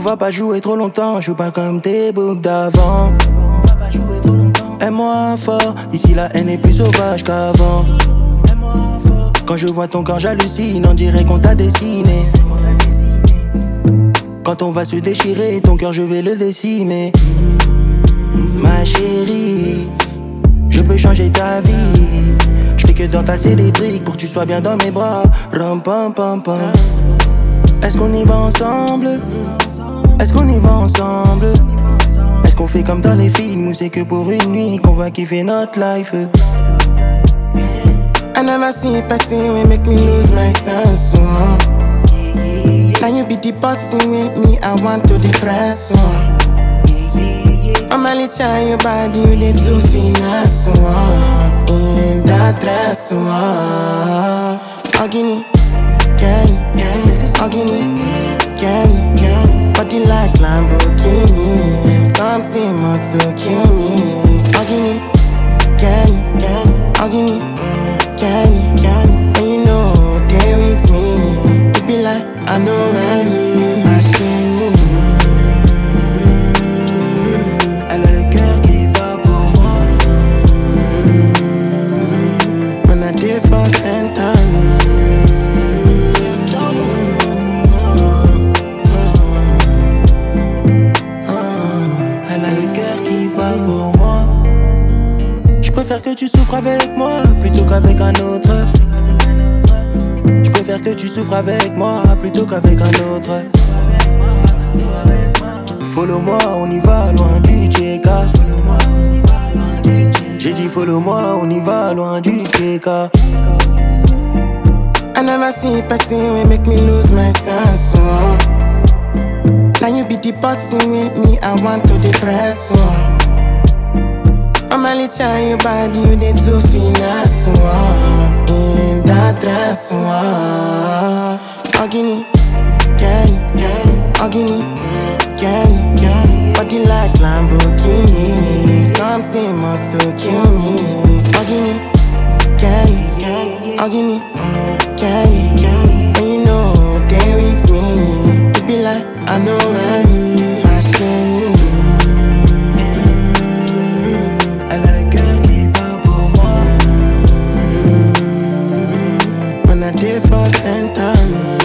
va pas jouer trop longtemps, je suis pas comme tes boucs d'avant. On va pas jouer trop longtemps. Aime-moi fort, ici la haine est plus sauvage qu'avant. Aime-moi fort. Quand je vois ton corps j'hallucine, on dirait qu'on t'a dessiné. Quand on va se déchirer, ton cœur je vais le décimer. Ma chérie, je peux changer ta vie. Je fais que d'entasser des briques pour que tu sois bien dans mes bras. Ram pam pam pam. Est-ce qu'on y va ensemble? Est-ce qu'on y va ensemble? Est-ce qu'on fait comme dans les films ou c'est que pour une nuit qu'on va kiffer notre life? I never see a person will make me lose my sense. Now you be the boxing with me, I want to depress. I'm only trying your body, you need to finesse. In that dress. Ogini, can Ogini, can body like Lamborghini. Something must to kill me. Ogini, can Ogini, can and you know they with me. It be like I know when machine. Elle a le cœur qui bat pour moi. When I did for center. Elle a le cœur qui bat pour moi. Je préfère que tu souffres avec moi plutôt qu'avec un autre. Je préfère que tu souffres avec moi plutôt qu'avec un autre. Follow-moi, on y va loin du TK. J'ai dit follow-moi, on y va loin du TK. I never see a person will make me lose my sense. Now you be the boxing with me, I want to depress. I'm only trying your body, you need to finesse. In that dress. Ogini, can Ogini, can body like Lamborghini. Something must to kill me. Ogini, can Ogini, can and you know they with me. It be like I know when machine. Elle a le cœur qui bat pour moi. When I did for center.